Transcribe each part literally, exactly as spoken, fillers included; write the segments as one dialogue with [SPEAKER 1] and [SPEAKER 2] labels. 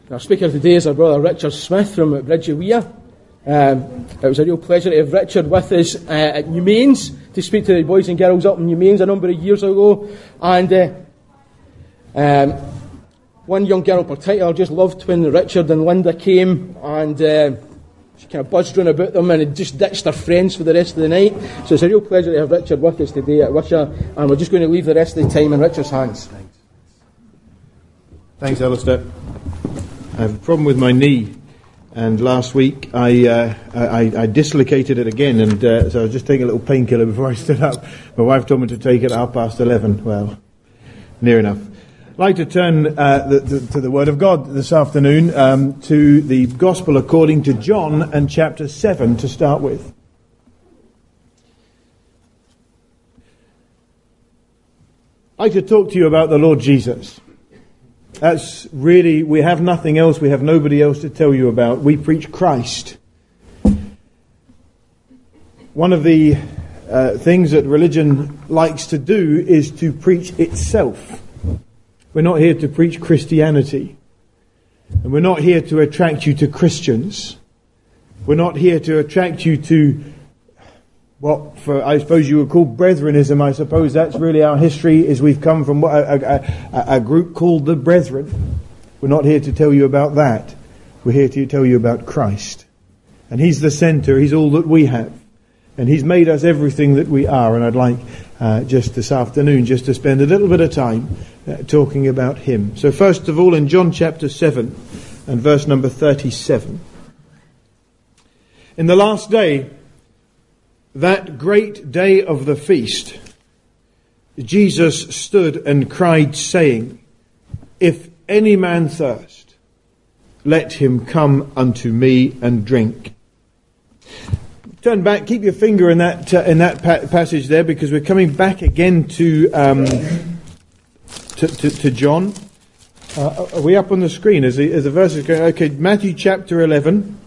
[SPEAKER 1] Our speaker today is our brother Richard Smith from Bridgie Weir. Um, it was a real pleasure to have Richard with us uh, at New Mains to speak to the boys and girls up in New Mains a number of years ago. And uh, um, one young girl in particular just loved when Richard and Linda came, and uh, she kind of buzzed round about them and had just ditched her friends for the rest of the night. So it's a real pleasure to have Richard with us today at Wishaw, and we're just going to leave the rest of the time in Richard's hands.
[SPEAKER 2] Thanks, Thanks Alistair. I have a problem with my knee, and last week I uh, I, I dislocated it again, and uh, so I was just taking a little painkiller before I stood up. My wife told me to take it at half past eleven. Well, near enough. I'd like to turn uh, the, the, to the Word of God this afternoon, um, to the Gospel according to John and chapter seven to start with. I'd like to talk to you about the Lord Jesus. That's really, we have nothing else, we have nobody else to tell you about. We preach Christ. One of the uh, things that religion likes to do is to preach itself. We're not here to preach Christianity. And we're not here to attract you to Christians. We're not here to attract you to what, for I suppose you would call Brethrenism. I suppose that's really our history, is we've come from a, a, a, a group called the Brethren. We're not here to tell you about that. We're here to tell you about Christ. And He's the centre. He's all that we have. And He's made us everything that we are. And I'd like uh, just this afternoon just to spend a little bit of time uh, talking about Him. So first of all, in John chapter seven and verse number thirty-seven. In the last day, that great day of the feast, Jesus stood and cried, saying, If any man thirst, let him come unto me and drink. Turn back, keep your finger in that uh, in that pa- passage there, because we're coming back again to um, to, to, to John. Uh, are we up on the screen as the, as the verses go? Okay, Matthew chapter eleven.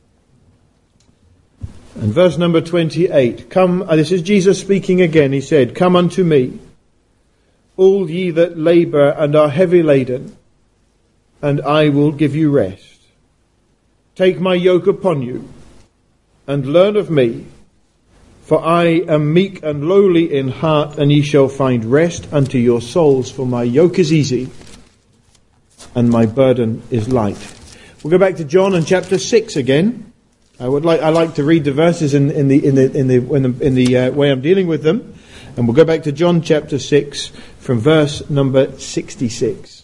[SPEAKER 2] And verse number twenty-eight, come, uh, this is Jesus speaking again. He said, Come unto me, all ye that labour and are heavy laden, and I will give you rest. Take my yoke upon you, and learn of me, for I am meek and lowly in heart, and ye shall find rest unto your souls, for my yoke is easy, and my burden is light. We'll go back to John and chapter six again. I would like I like to read the verses in, in the in the in the in the, in the uh, way I'm dealing with them, and we'll go back to John chapter six from verse number sixty-six.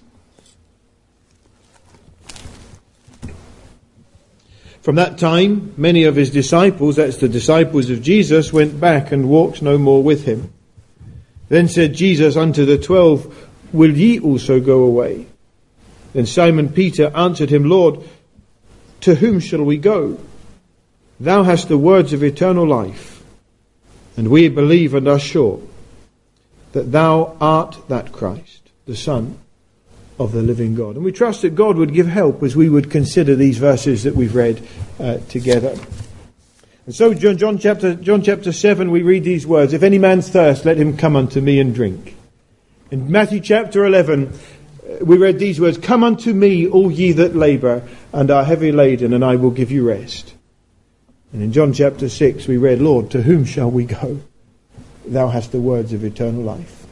[SPEAKER 2] From that time, many of his disciples, that's the disciples of Jesus, went back and walked no more with him. Then said Jesus unto the twelve, Will ye also go away? Then Simon Peter answered him, Lord, to whom shall we go? Thou hast the words of eternal life, and we believe and are sure that thou art that Christ, the Son of the living God. And we trust that God would give help as we would consider these verses that we've read uh, together. And so John, John chapter John chapter seven, we read these words, If any man thirst, let him come unto me and drink. In Matthew chapter eleven, we read these words, Come unto me, all ye that labour and are heavy laden, and I will give you rest. And in John chapter six we read, Lord, to whom shall we go? Thou hast the words of eternal life.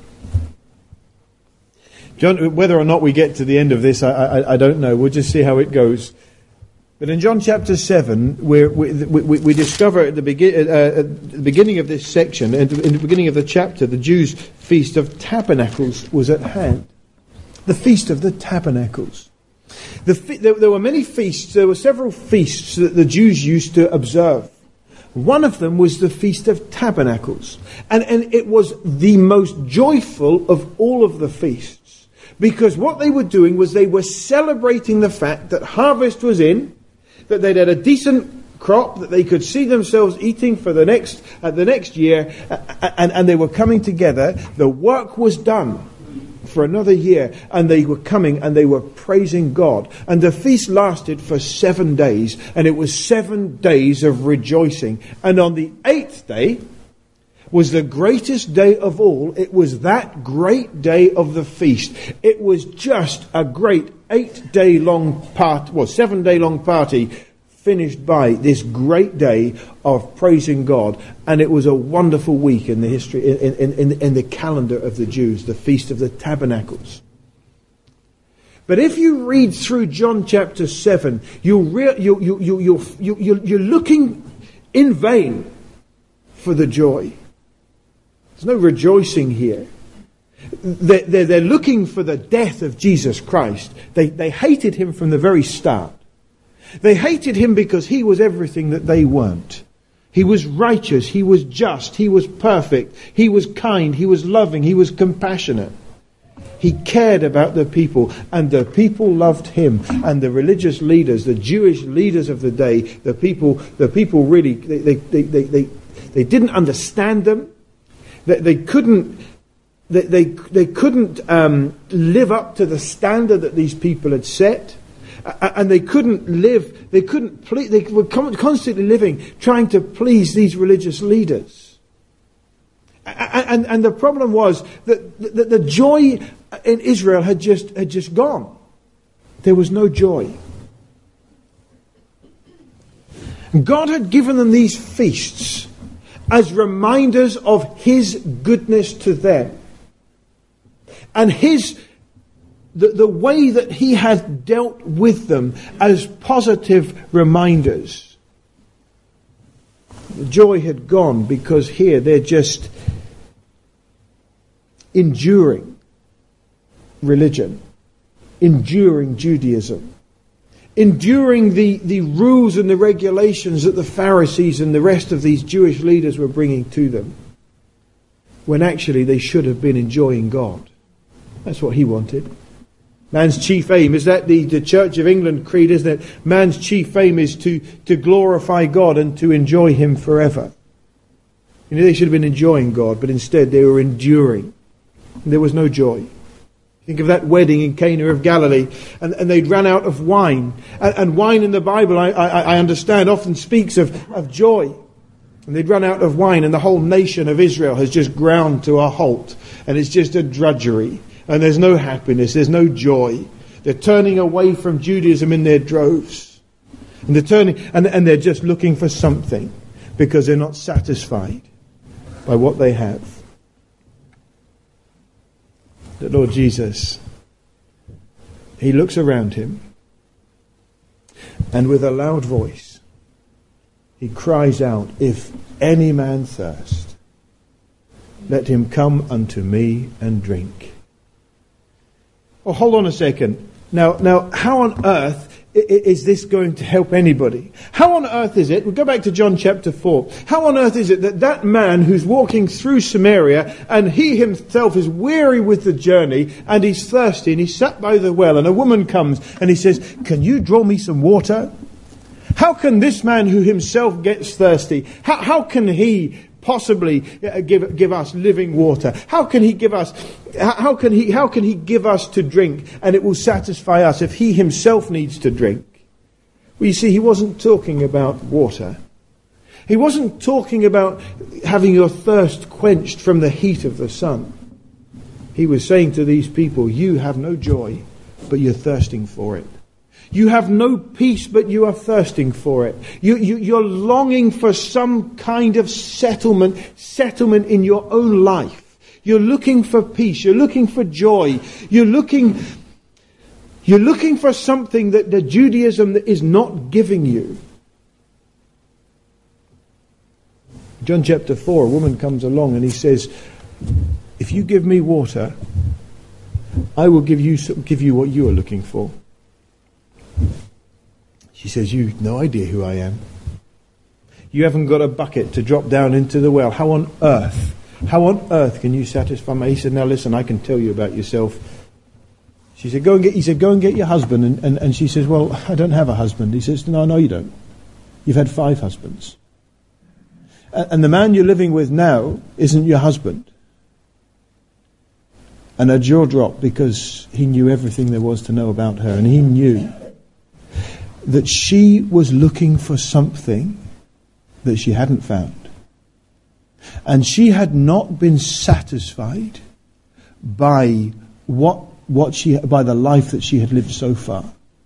[SPEAKER 2] John, whether or not we get to the end of this, I, I, I don't know. We'll just see how it goes. But in John chapter seven, we're, we, we, we discover at the, begin, uh, at the beginning of this section, in the beginning of the chapter, the Jews' Feast of Tabernacles was at hand. The Feast of the Tabernacles. The, there, there were many feasts, there were several feasts that the Jews used to observe. One of them was the Feast of Tabernacles. And, and it was the most joyful of all of the feasts. Because what they were doing was they were celebrating the fact that harvest was in, that they'd had a decent crop that they could see themselves eating for the next, uh, the next year, uh, and, and they were coming together. The work was done for another year, and they were coming and they were praising God. And the feast lasted for seven days, and it was seven days of rejoicing. And on the eighth day, was the greatest day of all. It was that great day of the feast. It was just a great eight-day-long part, well, seven-day-long party, finished by this great day of praising God. And it was a wonderful week in the history, in, in, in, in the calendar of the Jews, the Feast of the Tabernacles. But if you read through John chapter seven, you'll rea- you, you, you, you, you, you, you're looking in vain for the joy. There's no rejoicing here. They're, they're, they're looking for the death of Jesus Christ. They, they hated him from the very start. They hated him because he was everything that they weren't. He was righteous, he was just, he was perfect, he was kind, he was loving, he was compassionate. He cared about the people, and the people loved him. And the religious leaders, the Jewish leaders of the day, the people, the people really, they, they, they, they, they, they didn't understand them. They, they couldn't, they, they, they couldn't um, live up to the standard that these people had set. And they couldn't live, they couldn't please, they were constantly living, trying to please these religious leaders. And, and, and the problem was that the, the joy in Israel had just, had just gone. There was no joy. God had given them these feasts as reminders of his goodness to them. And his The, the way that he had dealt with them as positive reminders. The joy had gone because here they're just enduring religion, enduring Judaism, enduring the, the rules and the regulations that the Pharisees and the rest of these Jewish leaders were bringing to them, when actually they should have been enjoying God. That's what he wanted. Man's chief aim, is that the, the Church of England creed, isn't it? Man's chief aim is to, to glorify God and to enjoy him forever. You know, they should have been enjoying God, but instead they were enduring. And there was no joy. Think of that wedding in Cana of Galilee, and, and they'd run out of wine. And, and wine in the Bible, I, I, I understand, often speaks of, of joy. And they'd run out of wine, and the whole nation of Israel has just ground to a halt. And it's just a drudgery. And there's no happiness, there's no joy. They're turning away from Judaism in their droves. And they're turning, and, and they're just looking for something because they're not satisfied by what they have. The Lord Jesus, he looks around him, and with a loud voice, he cries out, "If any man thirst, let him come unto me and drink." Oh, hold on a second. Now, now, how on earth is this going to help anybody? How on earth is it, we'll go back to John chapter four, how on earth is it that that man who's walking through Samaria and he himself is weary with the journey and he's thirsty and he's sat by the well and a woman comes and he says, "Can you draw me some water?" How can this man who himself gets thirsty, how, how can he possibly give give us living water? How can he give us how can he how can he give us to drink and it will satisfy us if he himself needs to drink? Well, you see, he wasn't talking about water. He wasn't talking about having your thirst quenched from the heat of the sun. He was saying to these people, you have no joy, but you're thirsting for it. You have no peace, but you are thirsting for it. You, you, you're longing for some kind of settlement, settlement in your own life. You're looking for peace. You're looking for joy. You're looking, you're looking for something that the Judaism is not giving you. John chapter four, a woman comes along and he says, "If you give me water, I will give you give you what you are looking for." She says, "You've no idea who I am. You haven't got a bucket to drop down into the well. How on earth, how on earth can you satisfy me?" He said, "Now listen, I can tell you about yourself." She said, "Go and get." He said, "Go and get your husband." And, and, and she says, "Well, I don't have a husband." He says, "No, no, you don't. You've had five husbands. And the man you're living with now isn't your husband." And her jaw dropped because he knew everything there was to know about her. And he knew that she was looking for something that she hadn't found. And she had not been satisfied by what what she by the life that she had lived so far.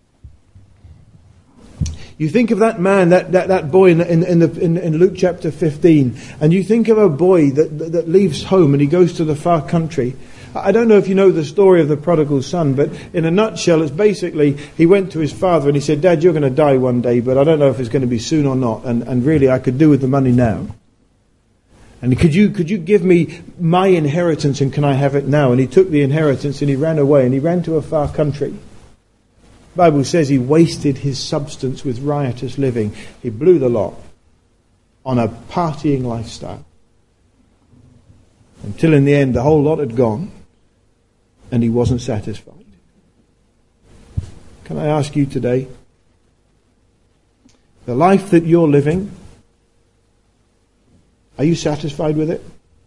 [SPEAKER 2] You think of that man, that, that, that boy in, in, in, the, in, in Luke chapter fifteen, and you think of a boy that, that, that leaves home and he goes to the far country. I don't know if you know the story of the prodigal son, but in a nutshell, it's basically he went to his father and he said, "Dad, you're going to die one day, but I don't know if it's going to be soon or not, and, and really I could do with the money now. And could you could you give me my inheritance and can I have it now?" And he took the inheritance and he ran away and he ran to a far country. The Bible says he wasted his substance with riotous living. He blew the lot on a partying lifestyle. Until in the end the whole lot had gone and he wasn't satisfied. Can I ask you today, the life that you're living, are you satisfied with it?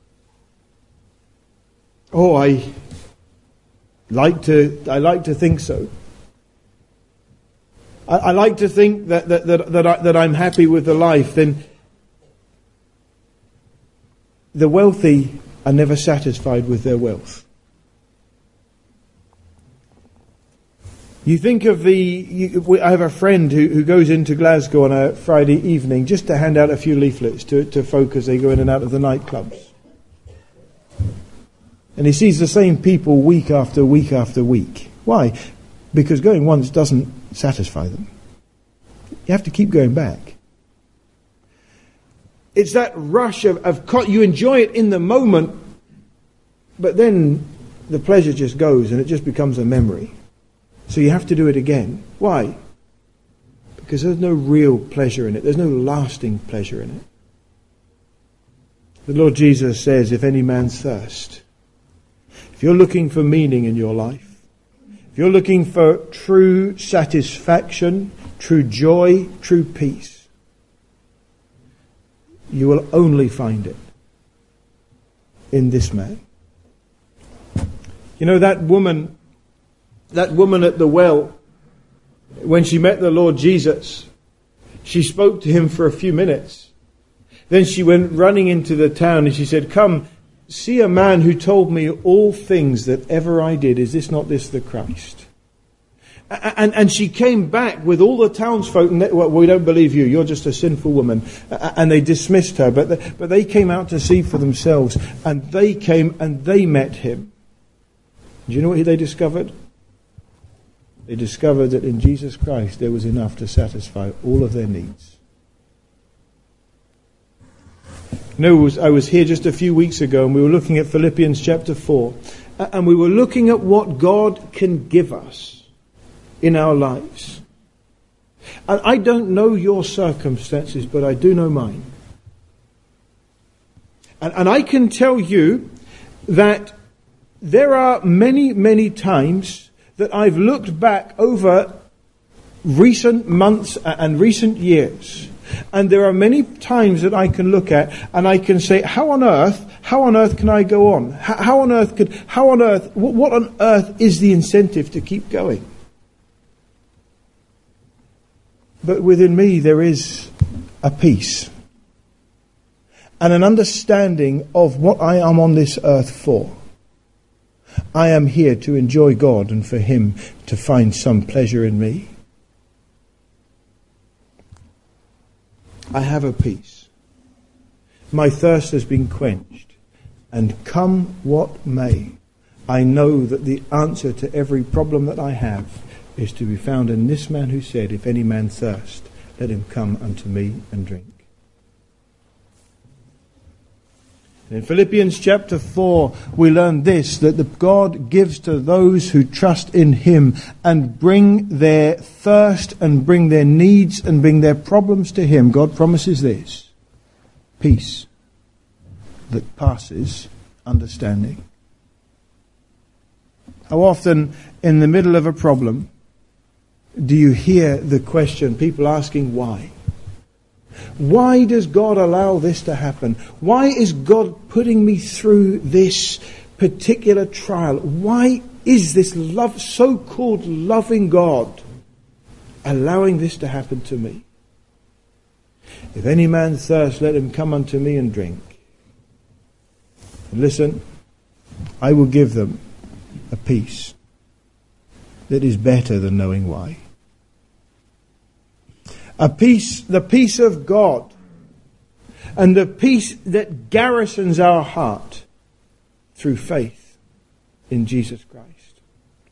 [SPEAKER 2] Oh, I like to I like to think so. I, I like to think that that that that, I, that I'm happy with the life. Then the wealthy are never satisfied with their wealth. You think of the... You, I have a friend who, who goes into Glasgow on a Friday evening just to hand out a few leaflets to, to folk as they go in and out of the nightclubs. And he sees the same people week after week after week. Why? Because going once doesn't satisfy them. You have to keep going back. It's that rush of, of... You enjoy it in the moment, but then the pleasure just goes and it just becomes a memory. So you have to do it again. Why? Because there's no real pleasure in it. There's no lasting pleasure in it. The Lord Jesus says, if any man thirst, if you're looking for meaning in your life, if you're looking for true satisfaction, true joy, true peace, you will only find it in this man. You know, that woman... That woman at the well, when she met the Lord Jesus, she spoke to him for a few minutes. Then she went running into the town and she said, "Come, see a man who told me all things that ever I did. Is this not this the Christ?" And, and she came back with all the townsfolk, and they, well, we don't believe you, you're just a sinful woman. And they dismissed her, but they, but they came out to see for themselves. And they came and they met him. Do you know what they discovered? They discovered that in Jesus Christ there was enough to satisfy all of their needs. You know, I was here just a few weeks ago and we were looking at Philippians chapter four. And we were looking at what God can give us in our lives. And I don't know your circumstances, but I do know mine. And, and I can tell you that there are many, many times that I've looked back over recent months and recent years. And there are many times that I can look at and I can say, how on earth, how on earth can I go on? How, how on earth could, how on earth, what, what on earth is the incentive to keep going? But within me there is a peace and an understanding of what I am on this earth for. I am here to enjoy God and for Him to find some pleasure in me. I have a peace. My thirst has been quenched. And come what may, I know that the answer to every problem that I have is to be found in this man who said, if any man thirst, let him come unto me and drink. In Philippians chapter four, we learn this, that the God gives to those who trust in Him and bring their thirst and bring their needs and bring their problems to Him. God promises this, peace that passes understanding. How often in the middle of a problem do you hear the question, people asking why? Why does God allow this to happen? Why is God putting me through this particular trial? Why is this love, so-called loving God allowing this to happen to me? If any man thirst, let him come unto me and drink. And listen, I will give them a peace that is better than knowing why. A peace, the peace of God, and the peace that garrisons our heart through faith in Jesus Christ.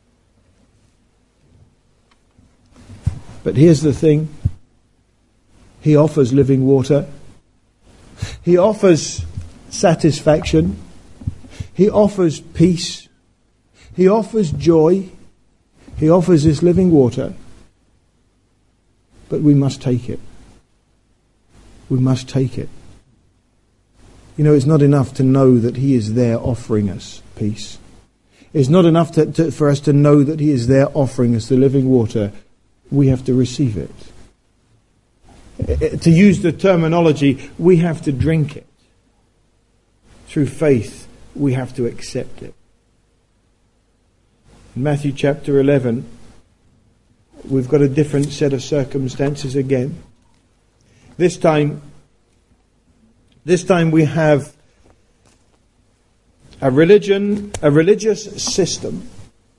[SPEAKER 2] But here's the thing. He offers living water. He offers satisfaction. He offers peace. He offers joy. He offers this living water. But we must take it. We must take it. You know, it's not enough to know that He is there offering us peace. It's not enough to, to, for us to know that He is there offering us the living water. We have to receive it. To use the terminology, we have to drink it. Through faith, we have to accept it. In Matthew chapter eleven, we've got a different set of circumstances again. This time, this time we have a religion, a religious system.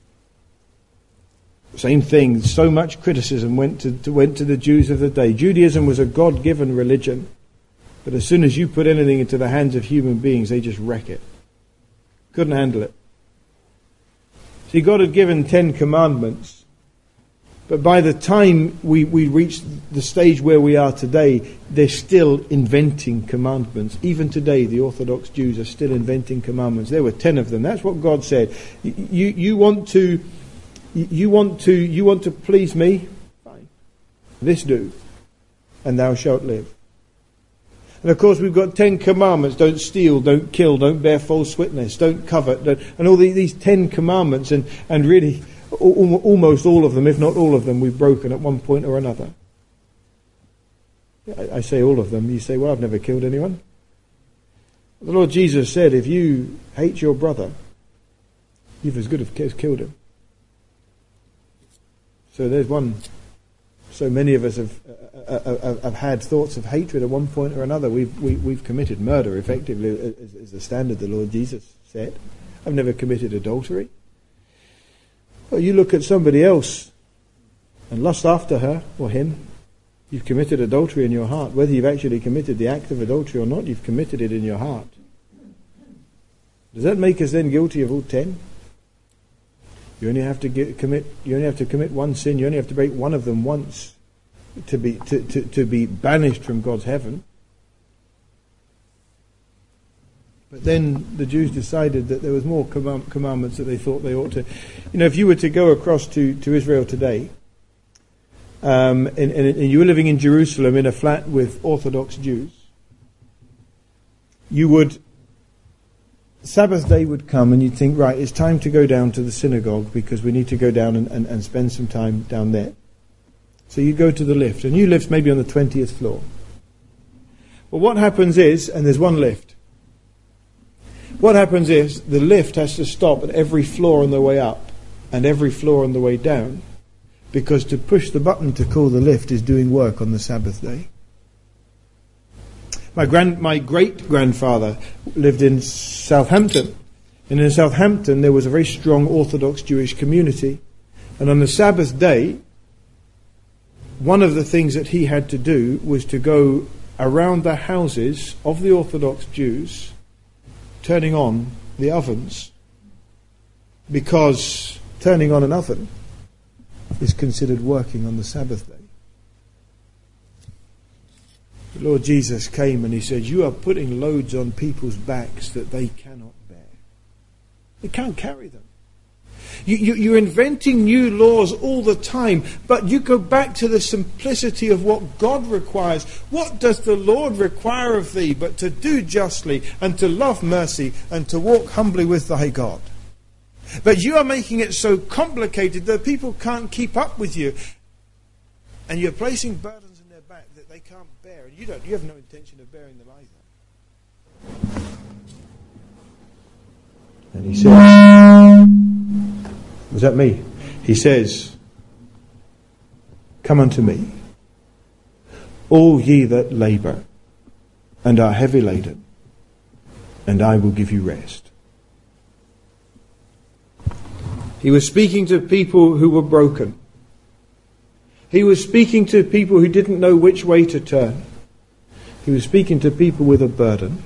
[SPEAKER 2] Same thing, so much criticism went to, to, went to the Jews of the day. Judaism was a God-given religion, but as soon as you put anything into the hands of human beings, they just wreck it. Couldn't handle it. See, God had given Ten Commandments, but by the time we, we reached the stage where we are today, they're still inventing commandments. Even today, the Orthodox Jews are still inventing commandments. There were ten of them. That's what God said. You, you want to... You want to you want to please me? Fine. This do, and thou shalt live. And of course we've got ten commandments. Don't steal, don't kill, don't bear false witness, don't covet, don't, and all these, these ten commandments, and, and really almost all of them, if not all of them, we've broken at one point or another. I, I say all of them. You say, well, I've never killed anyone. The Lord Jesus said, if you hate your brother, you've as good as killed him. So there's one. So many of us have, uh, uh, have had thoughts of hatred at one point or another. We've we, we've committed murder, effectively, as, as the standard the Lord Jesus set. I've never committed adultery. Well, you look at somebody else and lust after her or him. You've committed adultery in your heart. Whether you've actually committed the act of adultery or not, you've committed it in your heart. Does that make us then guilty of all ten? You only have to get, commit. You only have to commit one sin. You only have to break one of them once to be to, to, to be banished from God's heaven. But then the Jews decided that there was more command, commandments that they thought they ought to. You know, if you were to go across to, to Israel today, um, and, and, and you were living in Jerusalem in a flat with Orthodox Jews, you would. Sabbath day would come and you'd think, right, it's time to go down to the synagogue because we need to go down and, and, and spend some time down there. So you go to the lift, and you lift maybe on the twentieth floor. Well, what happens is, and there's one lift, what happens is the lift has to stop at every floor on the way up and every floor on the way down, because to push the button to call the lift is doing work on the Sabbath day. My grand, my great-grandfather lived in Southampton. And in Southampton there was a very strong Orthodox Jewish community. And on the Sabbath day, one of the things that he had to do was to go around the houses of the Orthodox Jews, turning on the ovens. Because turning on an oven is considered working on the Sabbath day. The Lord Jesus came and He said, you are putting loads on people's backs that they cannot bear. They can't carry them. You, you, you're inventing new laws all the time, but you go back to the simplicity of what God requires. What does the Lord require of thee but to do justly and to love mercy and to walk humbly with thy God? But you are making it so complicated that people can't keep up with you, and you're placing burdens they can't bear, and you don't. You have no intention of bearing them either. And He says, was that me? He says, come unto me, all ye that labour and are heavy laden, and I will give you rest. He was speaking to people who were broken. He was speaking to people who didn't know which way to turn. He was speaking to people with a burden.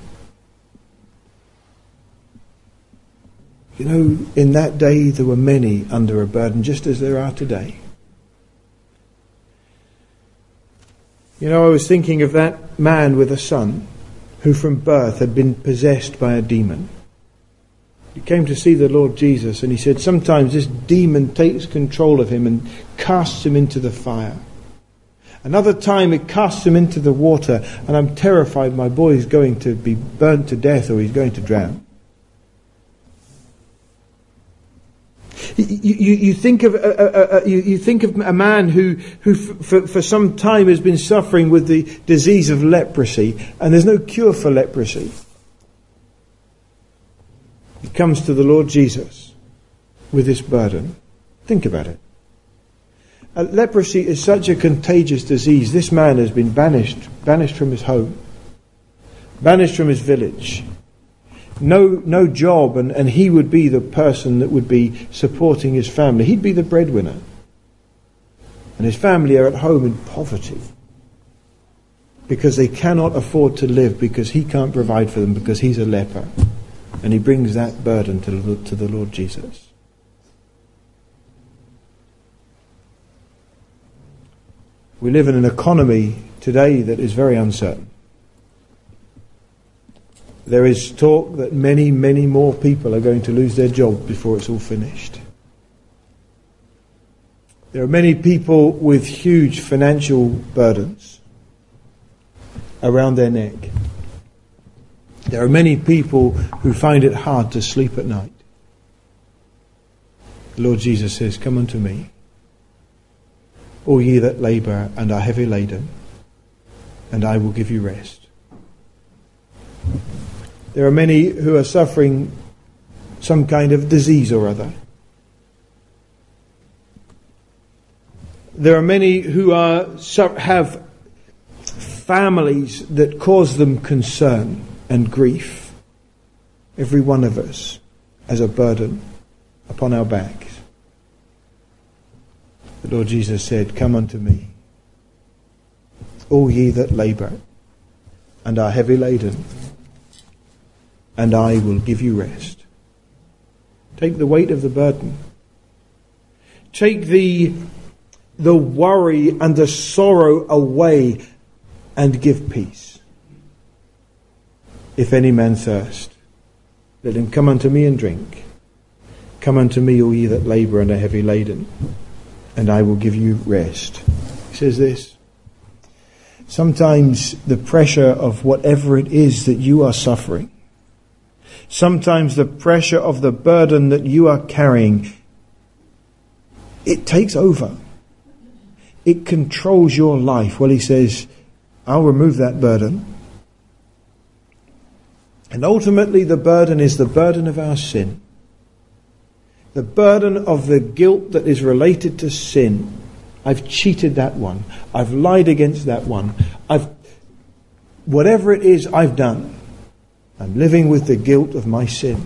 [SPEAKER 2] You know, in that day there were many under a burden, just as there are today. You know, I was thinking of that man with a son who from birth had been possessed by a demon. He came to see the Lord Jesus and he said, sometimes this demon takes control of him and casts him into the fire. Another time it casts him into the water, and I'm terrified my boy is going to be burnt to death or he's going to drown. You, you, you think of a, a, a, you, you think of a man who, who f- for, for some time has been suffering with the disease of leprosy, and there's no cure for leprosy. He comes to the Lord Jesus with this burden. Think about it. Uh, leprosy is such a contagious disease. This man has been banished, banished from his home, banished from his village. No, no job, and, and he would be the person that would be supporting his family. He'd be the breadwinner. And his family are at home in poverty because they cannot afford to live, because he can't provide for them, because he's a leper. And he brings that burden to the, to the Lord Jesus. We live in an economy today that is very uncertain. There is talk that many, many more people are going to lose their job before it's all finished. There are many people with huge financial burdens around their neck. There are many people who find it hard to sleep at night. The Lord Jesus says, come unto me, all ye that labour and are heavy laden, and I will give you rest. There are many who are suffering some kind of disease or other. There are many who are have families that cause them concern and grief. Every one of us has a burden upon our backs. The Lord Jesus said, come unto me, all ye that labour and are heavy laden, and I will give you rest. Take the weight of the burden. Take the, the worry and the sorrow away and give peace. If any man thirst, let him come unto me and drink. Come unto me, all ye that labour and are heavy laden, and I will give you rest. He says this. Sometimes the pressure of whatever it is that you are suffering, sometimes the pressure of the burden that you are carrying, it takes over. It controls your life. Well, he says, I'll remove that burden. And ultimately the burden is the burden of our sin. The burden of the guilt that is related to sin. I've cheated that one. I've lied against that one. I've, whatever it is I've done, I'm living with the guilt of my sin.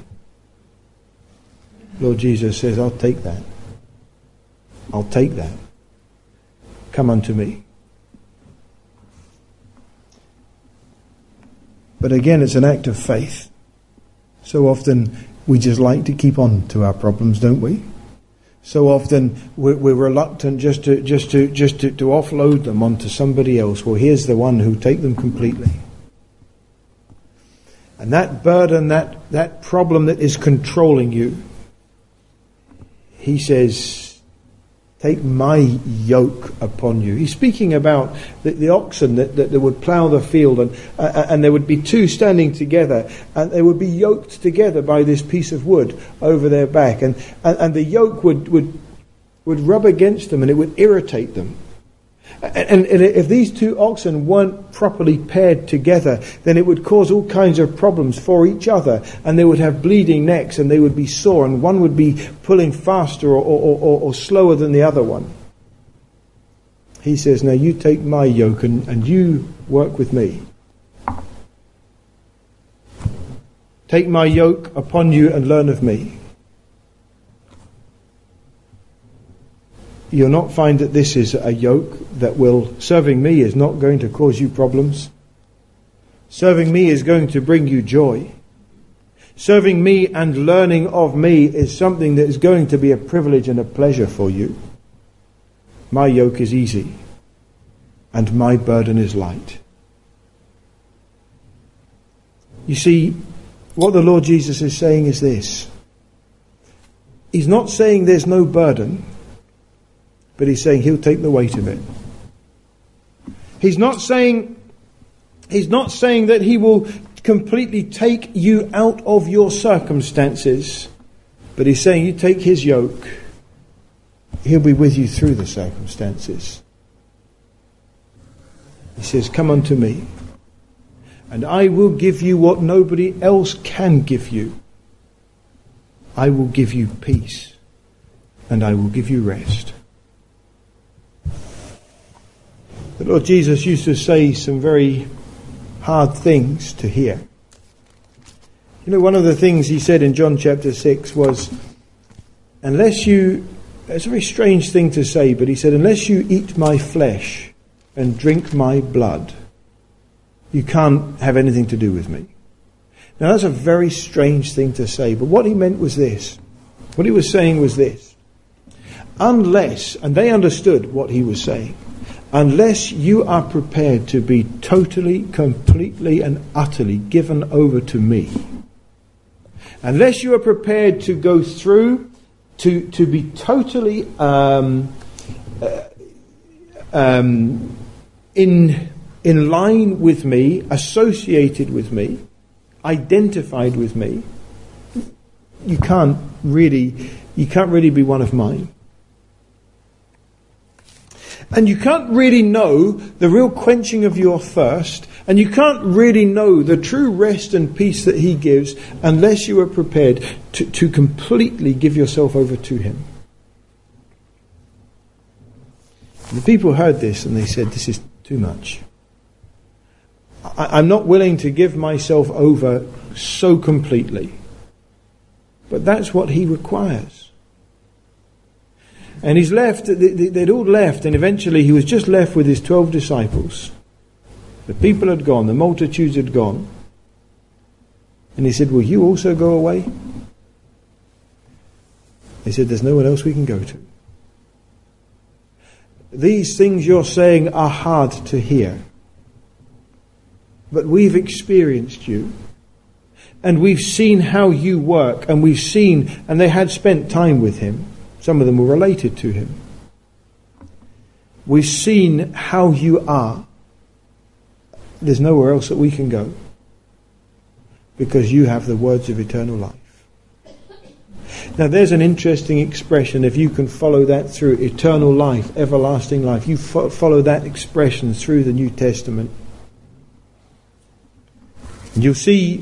[SPEAKER 2] Lord Jesus says, I'll take that. I'll take that. Come unto me. But again, it's an act of faith. So often we just like to keep on to our problems, don't we? So often we're, we're reluctant just to just to just to, to offload them onto somebody else. Well, here's the one who take them completely. And that burden, that, that problem that is controlling you, he says, take my yoke upon you. He's speaking about the, the oxen that, that, that would plough the field, and, uh, and there would be two standing together, and they would be yoked together by this piece of wood over their back. And, and, and the yoke would, would, would rub against them and it would irritate them. And, and if these two oxen weren't properly paired together, then it would cause all kinds of problems for each other, and they would have bleeding necks and they would be sore, and one would be pulling faster or, or, or, or slower than the other one. He says, now you take my yoke and, and you work with me. Take my yoke upon you and learn of me. You'll not find that this is a yoke that will, serving me is not going to cause you problems. Serving me is going to bring you joy. Serving me and learning of me is something that is going to be a privilege and a pleasure for you. My yoke is easy and my burden is light. You see, what the Lord Jesus is saying is this. He's not saying there's no burden, but he's saying he'll take the weight of it. He's not saying, he's not saying that he will completely take you out of your circumstances, but he's saying you take his yoke, he'll be with you through the circumstances. He says, come unto me, and I will give you what nobody else can give you. I will give you peace, and I will give you rest. The Lord Jesus used to say some very hard things to hear. You know, one of the things he said in John chapter six was, unless you, it's a very strange thing to say, but he said, unless you eat my flesh and drink my blood, you can't have anything to do with me. Now that's a very strange thing to say, but what he meant was this. What he was saying was this. Unless, and they understood what he was saying, unless you are prepared to be totally, completely and utterly given over to me, unless you are prepared to go through, to, to be totally um, uh, um, in, in line with me, associated with me, identified with me, you can't really, you can't really be one of mine. And you can't really know the real quenching of your thirst, and you can't really know the true rest and peace that he gives unless you are prepared to, to completely give yourself over to him. And the people heard this and they said, this is too much. I, I'm not willing to give myself over so completely. But that's what he requires. And he's left, they'd all left, and eventually he was just left with his twelve disciples. The people had gone, the multitudes had gone. And he said, will you also go away? They said, there's no one else we can go to. These things you're saying are hard to hear. But we've experienced you. And we've seen how you work, and we've seen, and they had spent time with him. Some of them were related to him. We've seen how you are. There's nowhere else that we can go, because you have the words of eternal life. Now there's an interesting expression. If you can follow that through, eternal life, everlasting life, you fo- follow that expression through the New Testament, and you'll see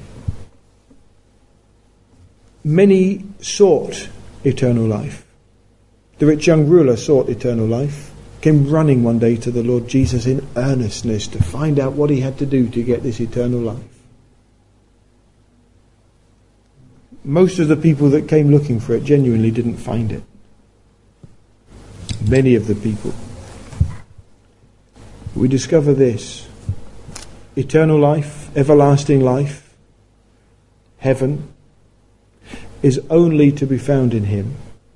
[SPEAKER 2] many sought eternal life. The rich young ruler sought eternal life, came running one day to the Lord Jesus in earnestness to find out what he had to do to get this eternal life. Most of the people that came looking for it genuinely didn't find it. Many of the people. We discover this. Eternal life, everlasting life, heaven, is only to be found in him.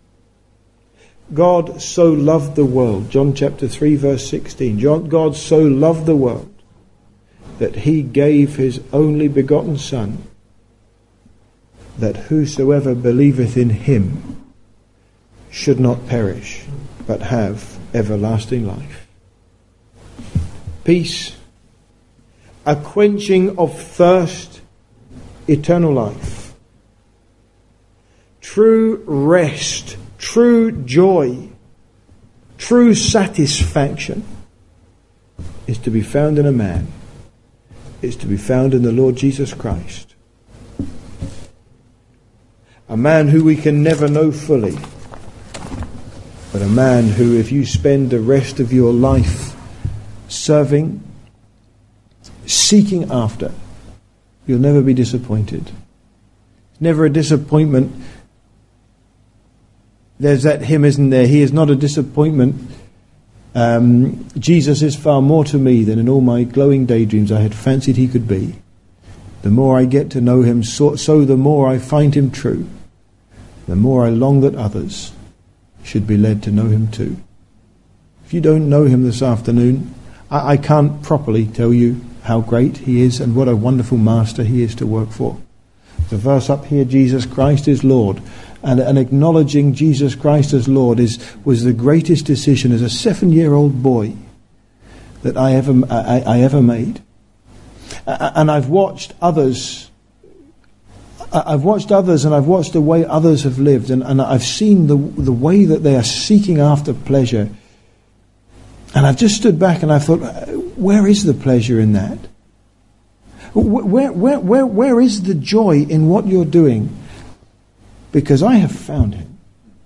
[SPEAKER 2] God so loved the world, John chapter three verse sixteen, God so loved the world that he gave his only begotten Son, that whosoever believeth in him should not perish, but have everlasting life. Peace, a quenching of thirst, eternal life. True rest, true joy, true satisfaction is to be found in a man, is to be found in the Lord Jesus Christ. A man who we can never know fully, but a man who, if you spend the rest of your life serving, seeking after, You'll never be disappointed. Never a disappointment. There's that hymn, isn't there? He is not a disappointment. Um, Jesus is far more to me than in all my glowing daydreams I had fancied he could be. The more I get to know him, so, so the more I find him true. The more I long that others should be led to know him too. If you don't know him this afternoon, I, I can't properly tell you how great he is and what a wonderful master he is to work for. The verse up here, Jesus Christ is Lord. And, and acknowledging Jesus Christ as Lord is was the greatest decision as a seven-year-old boy that I ever I, I ever made. And I've watched others. I've watched others, and I've watched the way others have lived, and, and I've seen the the way that they are seeking after pleasure. And I've just stood back and I thought, where is the pleasure in that? Where where where where is the joy in what you're doing? Because I have found him,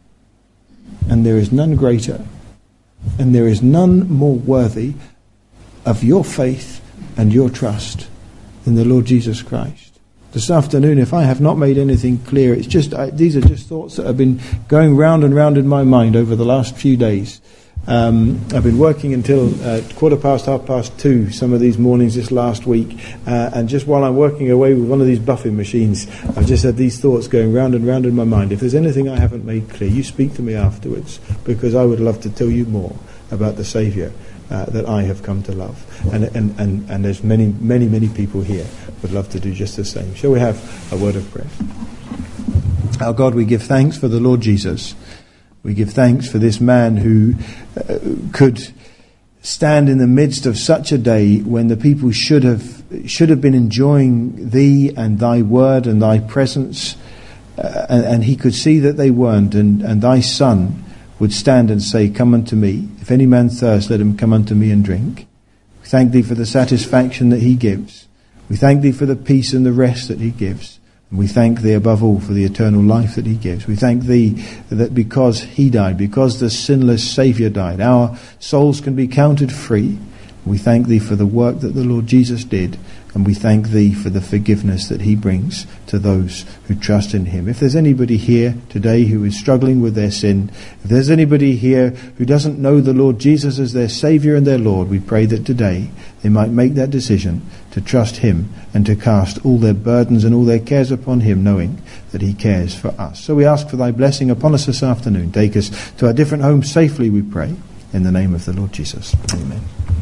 [SPEAKER 2] and there is none greater, and there is none more worthy of your faith and your trust than the Lord Jesus Christ. This afternoon, if I have not made anything clear, it's just I, these are just thoughts that have been going round and round in my mind over the last few days. Um, I've been working until uh, quarter past, half past two some of these mornings this last week, uh, and just while I'm working away with one of these buffing machines, I've just had these thoughts going round and round in my mind. If there's anything I haven't made clear, you speak to me afterwards, because I would love to tell you more about the Saviour uh, that I have come to love, and, and, and, and there's many, many, many people here would love to do just the same. Shall we have a word of prayer? Our God, we give thanks for the Lord Jesus. We give thanks for this man who uh, could stand in the midst of such a day when the people should have should have been enjoying Thee and Thy word and Thy presence, uh, and, and he could see that they weren't, and, and Thy Son would stand and say, "Come unto me. If any man thirst, let him come unto me and drink." We thank Thee for the satisfaction that he gives. We thank Thee for the peace and the rest that he gives. And we thank Thee above all for the eternal life that he gives. We thank Thee that because he died, because the sinless Saviour died, our souls can be counted free. We thank Thee for the work that the Lord Jesus did, and we thank Thee for the forgiveness that he brings to those who trust in him. If there's anybody here today who is struggling with their sin, if there's anybody here who doesn't know the Lord Jesus as their Saviour and their Lord, we pray that today they might make that decision to trust him and to cast all their burdens and all their cares upon him, knowing that he cares for us. So we ask for Thy blessing upon us this afternoon. Take us to our different homes safely, we pray, in the name of the Lord Jesus. Amen.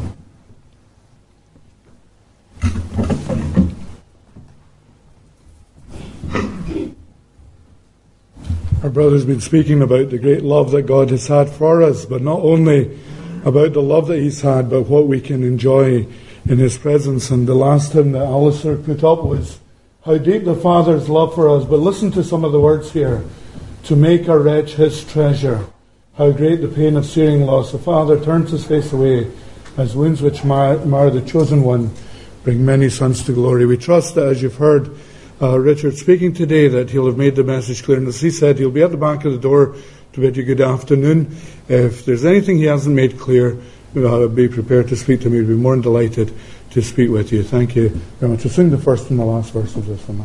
[SPEAKER 3] Our brother's been speaking about the great love that God has had for us, but not only about the love that he's had, but what we can enjoy in his presence. And the last hymn that Alistair put up was how deep the Father's love for us. But listen to some of the words here. To make a wretch his treasure, how great the pain of searing loss. The Father turns his face away, as wounds which mar, mar the chosen one bring many sons to glory. We trust that as you've heard uh, Richard speaking today, that he'll have made the message clear. And as he said, he'll be at the back of the door to bid you good afternoon. If there's anything he hasn't made clear, uh, be prepared to speak to me. We'd be more than delighted to speak with you. Thank you very much. We'll sing the first and the last verse of this one.